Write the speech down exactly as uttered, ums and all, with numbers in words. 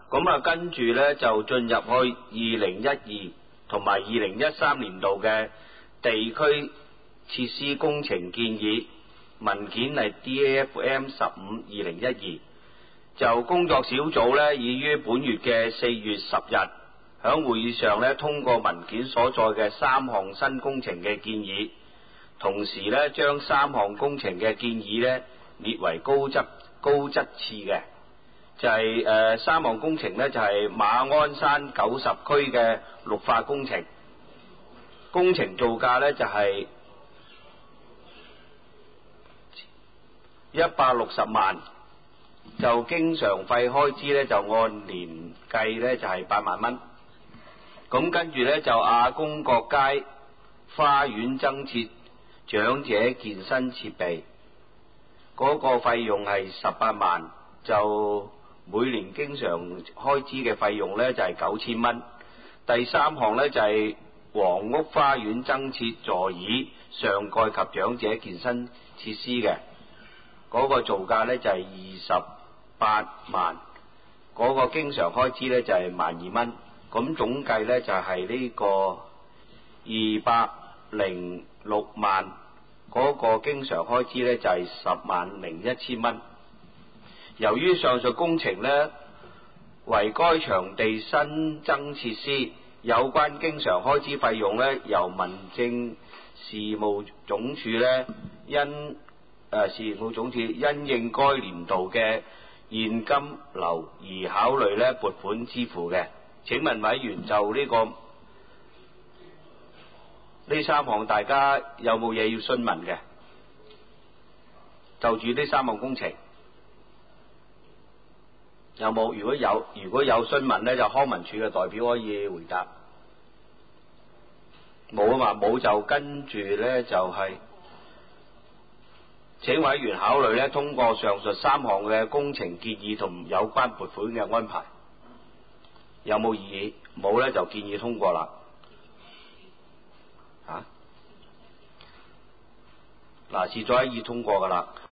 咁啊，跟住呢，就進入去二零一二同埋二零一三年度嘅地區設施工程建議文件係 D A F M 十五二零一二。就工作小組呢，已於本月嘅四月十日響會議上呢，通過文件所載嘅三項新工程嘅建議，同時呢，將三項工程嘅建議呢列為高質高質次嘅。就係、是、誒、呃、三項工程呢，就係、是、馬鞍山九十區嘅綠化工程，工程造價呢，就係一百六十萬，就經常費開支呢，就按年計呢，就係、是、八萬蚊。咁跟住呢，就亞公角街花園增設長者健身設備，嗰、那個費用係十八萬，就每年經常開支嘅費用呢，就係九千蚊。第三項呢，就係、是、黃屋花園增設座椅上蓋及長者健身設施嘅，嗰、那個造價呢，就係二十八萬，嗰、那個經常開支呢，就係萬二蚊。咁總計呢，就係、是、呢個二百零六萬，嗰、那個經常開支呢，就係、是、十萬零一千蚊。由於上述工程呢，為該場地新增設施，有關經常開支費用呢，由民政事務總署呢，因誒、呃、事務總署因應該年度嘅現金流而考慮呢撥款支付嘅。請問委員就呢、這個呢三項，大家有冇嘢要詢問嘅？就住呢三項工程。有冇？如果有如果有詢問呢，就康文署嘅代表可以回答。冇啊嘛，冇就跟住呢，就係、是、請委員考慮呢，通過上述三項嘅工程建議同有關撥款嘅安排。有冇異議？冇呢，就建議通過啦。嚇、啊？嗱，是咗一議通過㗎啦。